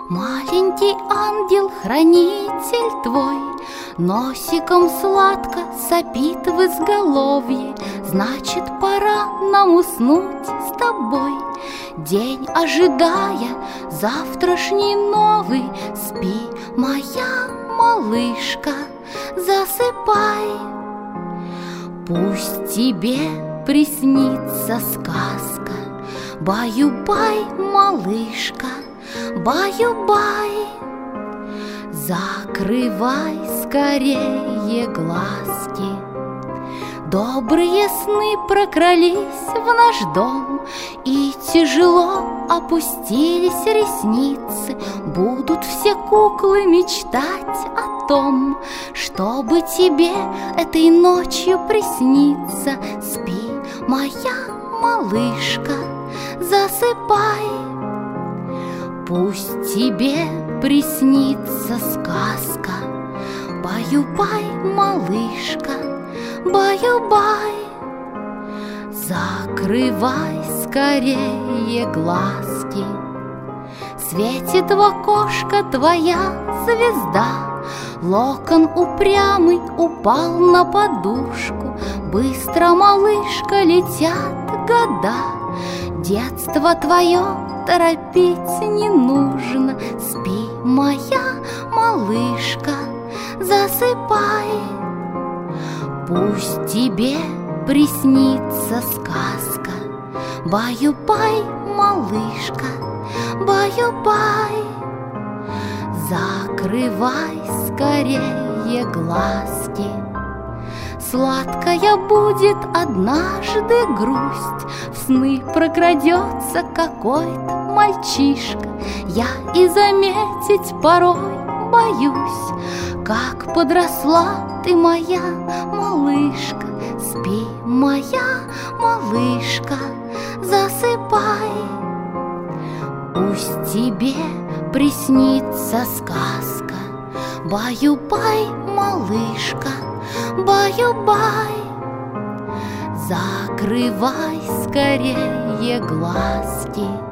Маленький ангел-хранитель твой носиком сладко сопит в изголовье. Значит, пора нам уснуть с тобой, день ожидая завтрашний новый. Спи, моя малышка, засыпай. Пусть тебе приснится сказка. Баю-бай, малышка, баю-бай. Закрывай скорее глазки. Добрые сны прокрались в наш дом, и тяжело опустились ресницы. Будут все куклы мечтать о том, чтобы тебе этой ночью присниться. Спи, моя малышка, засыпай. Пусть тебе приснится сказка. Баю-бай, малышка, баю-бай. Закрывай скорее глазки. Светит в окошко твоя звезда. Локон упрямый упал на подушку. Быстро, малышка, летят года. Детство твое торопить не нужно. Спи, моя малышка, засыпай. Пусть тебе приснится сказка. Баю-бай, малышка, баю-бай. Закрывай скорее глазки. Сладкая будет однажды грусть. В сны прокрадется какой-то мальчишка. Я и заметить порой боюсь, как подросла ты, моя малышка. Спи, моя малышка, засыпай. Пусть тебе приснится сказка. Баю-бай, малышка, баю-бай. Закрывай скорее глазки.